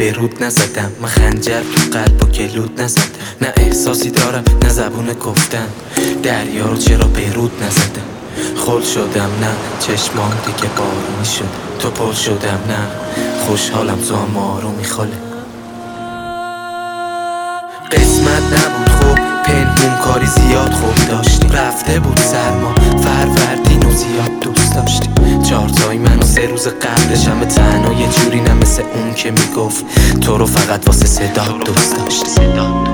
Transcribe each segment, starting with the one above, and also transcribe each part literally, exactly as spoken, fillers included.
بیروت نزدم، من خنجر تو قلب و گلود نزدم. نه احساسی دارم نه زبون گفتن، دریا رو چرا بیروت نزدم. خل شدم نه چشمام دیگه بارونی شد، تو پل شدم نه خوشحالم تو هم آرومی خاله. قسمت نبود خوب پنهون کاری زیاد خوب داشتیم، رفته بود سرما فروردین و زیاد دوست داشتیم. چهارتایی من و سه روز قبلش همه تنها یه جوری نه مثل اون که میگفت تو رو فقط واسه صدا دوست داشتیم.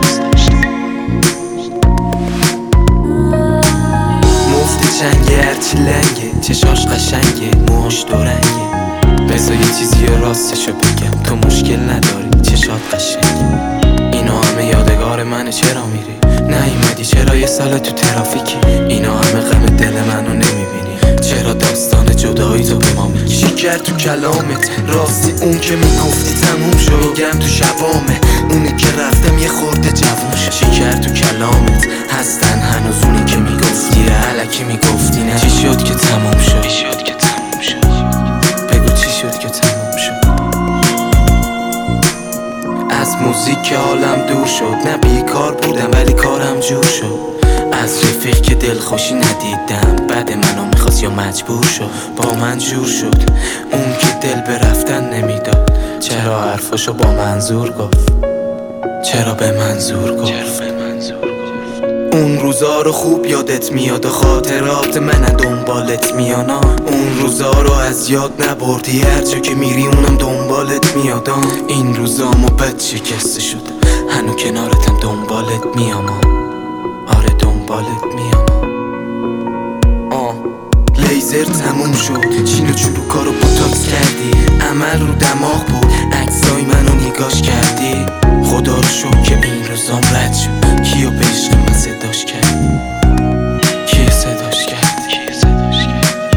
مفتی چنگه هرچی لنگه، چشاش قشنگه موهاش دورنگه. بذار یه چیزی راستشو بگم، تو مشکل نداری چشات قشنگه. اینا همه یادگار منه چرا میری؟ نیومدی چرا یه سال تو ترافیکی؟ اینا همه غم دل منو نمیبینی؟ چرا داستان جدایی تو به ما میگی؟ چی کرد تو کلامت؟ راستی اون که میگفتی تموم شد، میگم تو شبامه اونی که رفتم یه خورده جوون شد. چی کرد تو کلامت؟ هستن هنوز اونی که میگفتی الکی میگفتی نه؟ چی شد که تموم شد؟ چی شد که تموم شد؟ بگو چی شد که تموم شد؟ از موزیک که حالم دور شد، نه بیکار بودم ولی کارم جور شد. از رفیق که دلخوشی ندیدم، بعد منو میخواست یا مجبور شد با من جور شد. اون که دل به رفتن نمیداد، چرا حرفاشو با منظور گفت؟ چرا به منظور گفت؟ اون روزا رو خوب یادت میاد و خاطرات من دنبالت میانا. اون روزا رو از یاد نبردی، هر جا که میری اونم دنبالت میادم. این روزا موبت شکسته شد، هنو کنارتم دنبالت میام. آره دنبالت میام. آه لیزر تموم شد، چین و چروکا رو بوتاکس کردی. عمل رو دماغ بود، عکسای منو نگاش کردی. خدا رو شکر که این روزام رد شد. کیو به عشق من صداش کرد؟ کیو صداش کرد؟ کیو صداش کرد؟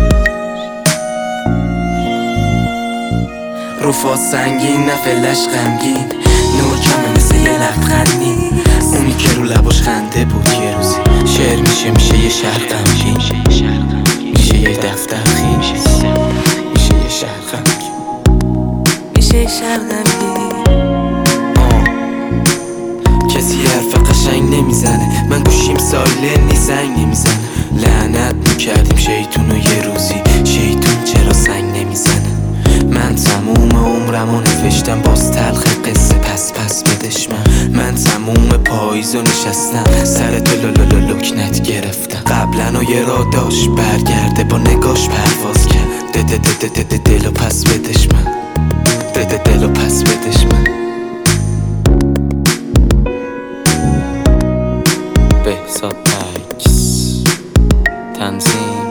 رفا سنگین نه فلش غمگین، نور کمه مثل یه لبخندی. اونی که رو لباش خنده بود یه روزی شعر میشه میشه یه شهر غمگین، میشه یه دفتر خیلی، میشه یه شهر غمگین، میشه یه شهر غمگین. کسی حرف قشنگ نمیزنه، من گوشیم سایلنی زنگ نمیزنه. لعنت میکردیم شیطونو یه روزی، شیطون چرا سنگ نمیزنه؟ من تموم عمرمو نوشتم باز تلخ قصه پس پس بدش من. من تموم پاییزو نشستم سر تو لکنت گرفتم. قبلا و یه را داشت برگرده با نگاش پرواز کرد. ده ده ده ده ده دلو پس بدش من، ده ده دلو پس بدش من. بهزاد عکس تنظیم